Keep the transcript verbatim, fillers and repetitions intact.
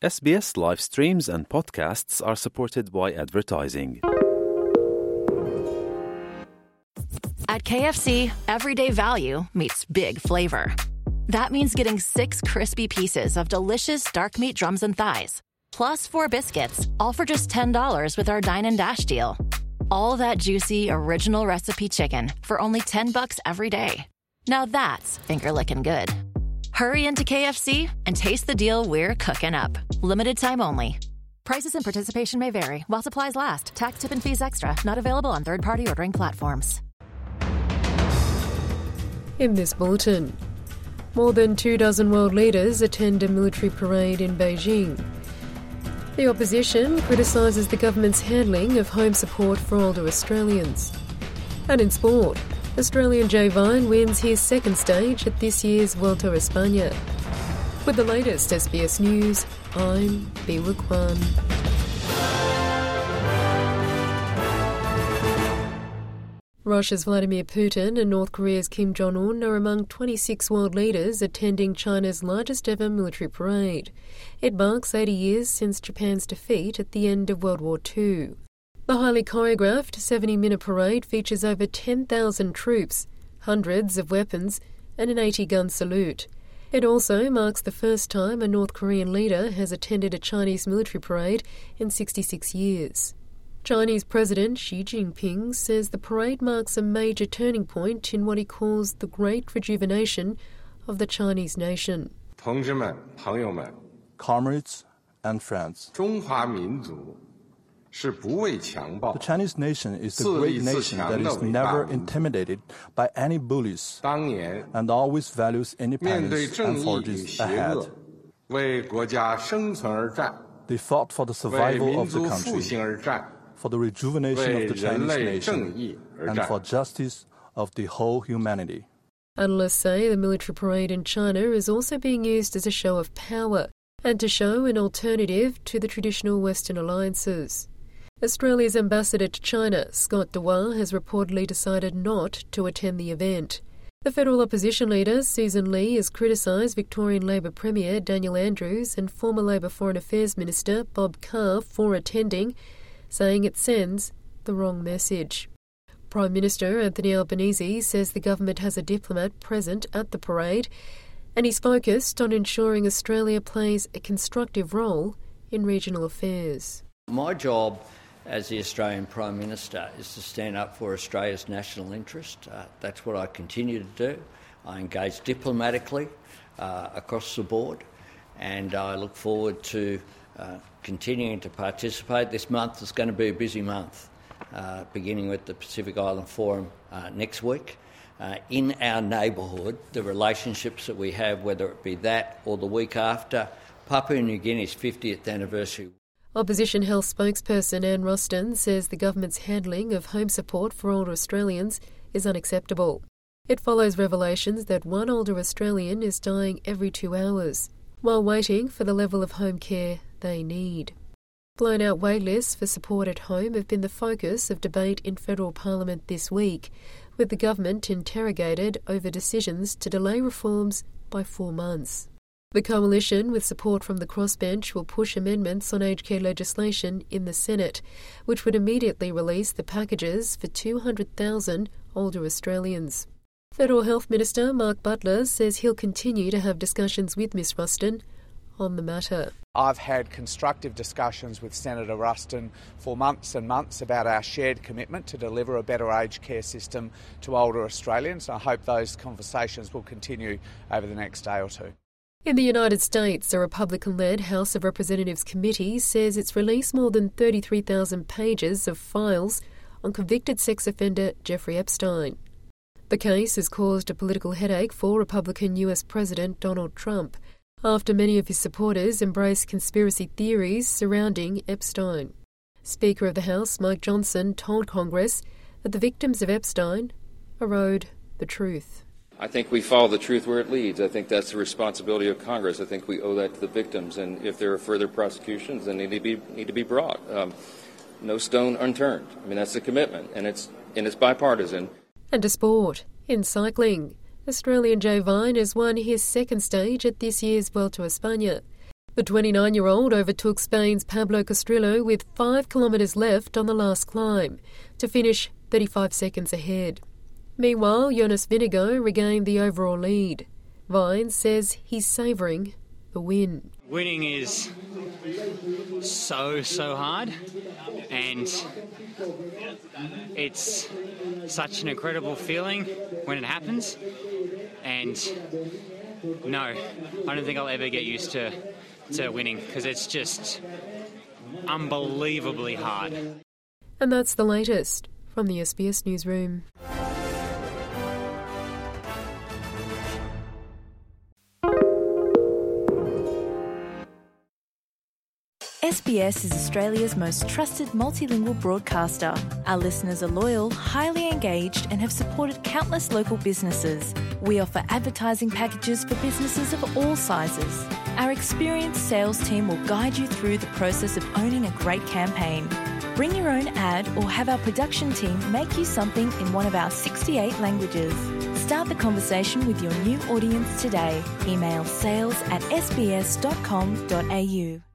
S B S live streams and podcasts are supported by advertising. At K F C, everyday value meets big flavor. That means getting six crispy pieces of delicious dark meat drums and thighs, plus four biscuits, all for just ten dollars with our Dine and Dash deal. All that juicy, original recipe chicken for only ten bucks every day. Now that's finger-licking good. Hurry into K F C and taste the deal we're cooking up. Limited time only. Prices and participation may vary while supplies last. Tax, tip, and fees extra. Not available on third-party ordering platforms. In this bulletin, more than two dozen world leaders attend a military parade in Beijing. The opposition criticises the government's handling of home support for older Australians. And in sport, Australian Jay Vine wins his second stage at this year's Vuelta a España. With the latest S B S News, I'm Biwa Kwan. Russia's Vladimir Putin and North Korea's Kim Jong-un are among twenty-six world leaders attending China's largest ever military parade. It marks eighty years since Japan's defeat at the end of World War Two. The highly choreographed seventy-minute parade features over ten thousand troops, hundreds of weapons, and an eighty-gun salute. It also marks the first time a North Korean leader has attended a Chinese military parade in sixty-six years. Chinese President Xi Jinping says the parade marks a major turning point in what he calls the great rejuvenation of the Chinese nation. 同志们, 朋友们, comrades and friends. 中华民族是不畏强暴, The Chinese nation is the great nation that is never intimidated by any bullies 当年 and always values 面对 independence 正 and 义与 forges 邪 ahead. 恶, 为国家生存而战, They fought for the 为 survival 民 of the 族复兴 country, 而战, for the rejuvenation 为 of the 人 Chinese 类正 nation, 义而 and for 战. justice of the whole humanity. Analysts say the military parade in China is also being used as a show of power and to show an alternative to the traditional Western alliances. Australia's ambassador to China, Scott Dewar, has reportedly decided not to attend the event. The federal opposition leader, Susan Lee, has criticised Victorian Labor Premier Daniel Andrews and former Labor Foreign Affairs Minister Bob Carr for attending, saying it sends the wrong message. Prime Minister Anthony Albanese says the government has a diplomat present at the parade, and he's focused on ensuring Australia plays a constructive role in regional affairs. My job as the Australian Prime Minister is to stand up for Australia's national interest. Uh, that's what I continue to do. I engage diplomatically uh, across the board, and I look forward to uh, continuing to participate. This month is going to be a busy month, uh, beginning with the Pacific Island Forum uh, next week. Uh, in our neighbourhood, the relationships that we have, whether it be that or the week after, Papua New Guinea's fiftieth anniversary. Opposition Health spokesperson Anne Ruston says the government's handling of home support for older Australians is unacceptable. It follows revelations that one older Australian is dying every two hours while waiting for the level of home care they need. Blown-out wait lists for support at home have been the focus of debate in federal parliament this week, with the government interrogated over decisions to delay reforms by four months. The coalition, with support from the crossbench, will push amendments on aged care legislation in the Senate, which would immediately release the packages for two hundred thousand older Australians. Federal Health Minister Mark Butler says he'll continue to have discussions with Miss Ruston on the matter. I've had constructive discussions with Senator Ruston for months and months about our shared commitment to deliver a better aged care system to older Australians. I hope those conversations will continue over the next day or two. In the United States, a Republican-led House of Representatives committee says it's released more than thirty-three thousand pages of files on convicted sex offender Jeffrey Epstein. The case has caused a political headache for Republican U S President Donald Trump after many of his supporters embrace conspiracy theories surrounding Epstein. Speaker of the House Mike Johnson told Congress that the victims of Epstein are owed the truth. I think we follow the truth where it leads. I think that's the responsibility of Congress. I think we owe that to the victims, and if there are further prosecutions, they need to be need to be brought. Um, no stone unturned. I mean, that's the commitment, and it's and it's bipartisan. And to sport. In cycling, Australian Jay Vine has won his second stage at this year's Vuelta a España. The twenty-nine-year-old overtook Spain's Pablo Castrillo with five kilometres left on the last climb, to finish thirty-five seconds ahead. Meanwhile, Jonas Vingegaard regained the overall lead. Vines says he's savouring the win. Winning is so, so hard, and it's such an incredible feeling when it happens, and no, I don't think I'll ever get used to, to winning, because it's just unbelievably hard. And that's the latest from the S B S Newsroom. S B S is Australia's most trusted multilingual broadcaster. Our listeners are loyal, highly engaged, and have supported countless local businesses. We offer advertising packages for businesses of all sizes. Our experienced sales team will guide you through the process of owning a great campaign. Bring your own ad or have our production team make you something in one of our sixty-eight languages. Start the conversation with your new audience today. Email sales at s b s dot com dot a u.